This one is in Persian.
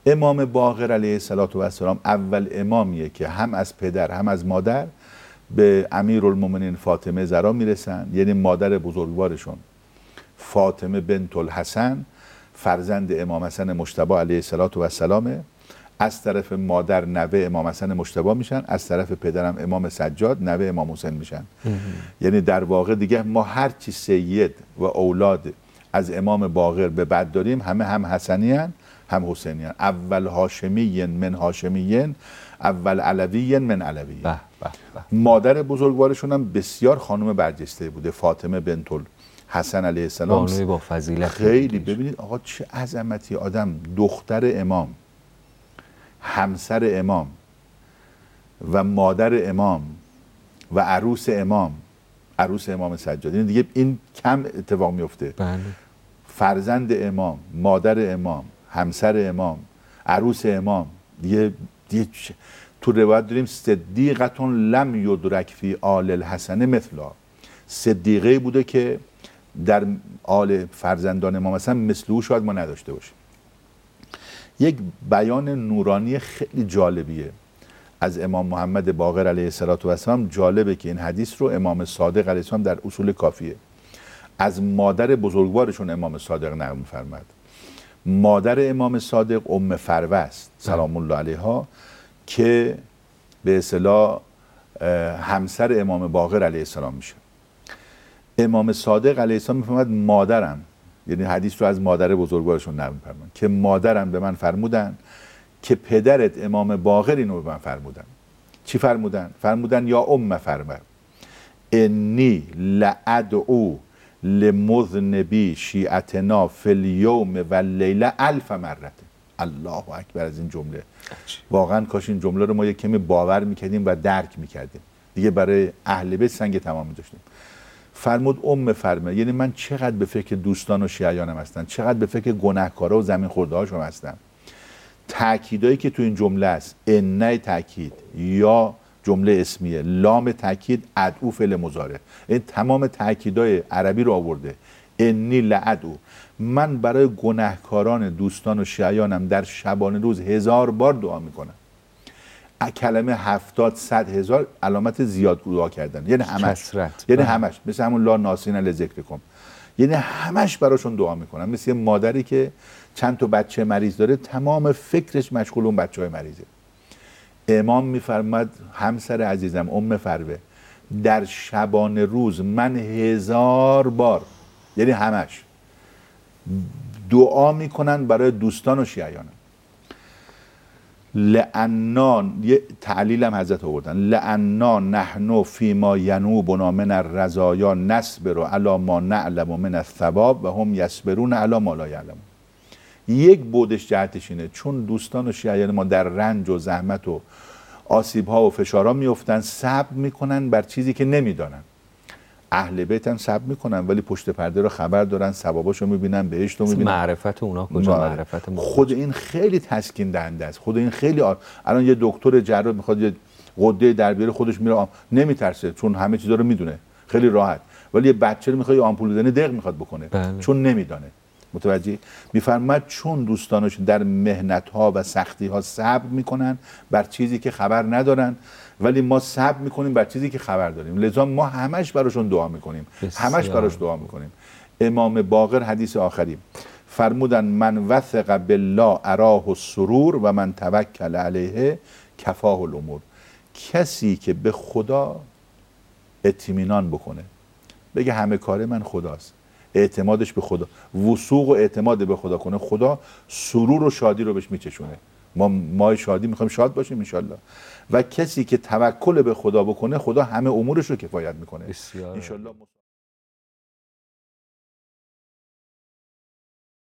امام باقر علیه السلام اول امامیه که هم از پدر هم از مادر به امیرالمومنین فاطمه زهرا میرسن، یعنی مادر بزرگوارشون فاطمه بنت الحسن فرزند امام حسن مجتبی علیه السلام، از طرف مادر نوه امام حسن مجتبی میشن، از طرف پدرم امام سجاد نوه امام حسین میشن. یعنی در واقع دیگه ما هر چی سید و اولاد از امام باقر به بعد داریم همه هم حسنیان هم حسینیان، اول هاشمیین من هاشمیین، اول علویین من علویین. مادر بزرگوارشون هم بسیار خانم برجسته بوده، فاطمه بنت حسن علیه السلام، بانوی با فضیلت. خیلی ببینید آقا چه عظمتی، آدم دختر امام، همسر امام و مادر امام و عروس امام سجاد، این دیگه این کم اتفاق میفته. بله. فرزند امام، مادر امام، همسر امام، عروس امام، دیگه تو روایت داریم صدیقتون لم یدرک فی آل الحسن مثلا، صدیقه بوده که در آل فرزندان امام حسن مثل او شاید ما نداشته باشیم. یک بیان نورانی خیلی جالبیه از امام محمد باقر علیه السلام. جالبه که این حدیث رو امام صادق علیه السلام در اصول کافیه از مادر بزرگوارشون امام صادق نقل می‌فرماد. مادر امام صادق ام فروه است سلام الله علیها که به اصطلاح همسر امام باقر علیه السلام میشه. امام صادق علیه السلام میفرماد مادرم، یعنی حدیث رو از مادر بزرگوارشون نقل می‌فرمان که مادرم به من فرمودن که پدرت امام باقر اینو به من فرمودن. چی فرمودن؟ فرمودن یا ام فروه انی لادعو لمذنبی شیعتنا فی الیوم و اللیله 1000 مرة. الله اکبر از این جمله. واقعا کاش این جمله رو ما یک کمی باور میکردیم و درک میکردیم، دیگه برای اهل بیت سنگ تمام داشتیم. فرمود ام فرمه، یعنی من چقدر به فکر دوستان و شیعیانم هستم، چقدر به فکر گناهکارا و زمین خورده هاشون هستم. تأکیدایی که تو این جمله است، انه تأکید یا جمله اسمیه، لام تأکید، ادعو فعل مضارع، این تمام تأکیدای عربی رو آورده. انی لادعو، من برای گناهکاران دوستان و شیعیانم در شبانه روز 1000 بار دعا میکنم. کلمه 70 100 هزار علامت زیاد دعا کردن، یعنی همش، یعنی همش مثل همون لا ناسین لذکرکم، یعنی همش براشون دعا میکنم. مثل یه مادری که چند تا بچه مریض داره تمام فکرش مشغول اون بچهای مریضه. امام میفرماد همسر عزیزم ام فروه در شبانه روز من 1000 بار، یعنی همش دعا میکنن برای دوستان و شیعیانم. لعنا، یه تعلیل هم حضرت آوردن، لعنا نحن فیما ینوبنا من الرزایا نصبر علی ما نعلم من الثواب و هم یصبرون علی ما لا یعلمون. یک بودش جهتش اینه چون دوستان و شیعیان ما در رنج و زحمت و آسیب ها و فشارها میفتن، صبر میکنن بر چیزی که نمیدانن. اهل بیت هم صبر میکنن ولی پشت پرده رو خبر دارن، ثواباشو میبینن، بهشتو میبینن. معرفت اونا کجا؟ معرفت ما خود این خیلی تسکین دهنده است. خود این خیلی الان یه دکتر جراح میخواد یه غده در بیاره، خودش میره نمیترسه چون همه چیزا رو میدونه، خیلی راحت. ولی یه بچه رو میخواد آمپول بزنه دق میخواد بکنه. بله. چون نمیدانه. متوجه؟ میفرماد چون دوستانش در مهنت ها و سختی ها صبر میکنن بر چیزی که خبر ندارن، ولی ما صبر میکنیم بر چیزی که خبر داریم، لذا ما همش براشون دعا میکنیم، همش براش دعا میکنیم. امام باقر حدیث آخری فرمودن من وثق بالله اراه السرور و من توکل علیه کفاه الامور. کسی که به خدا اطمینان بکنه، بگه همه کار من خداست، اعتمادش به خدا، وثوق و اعتماد به خدا کنه، خدا سرور و شادی رو بهش میچشونه. ما شادی میخوایم شاد باشیم انشالله. و کسی که توکل به خدا بکنه، خدا همه امورش رو کفایت میکنه انشالله.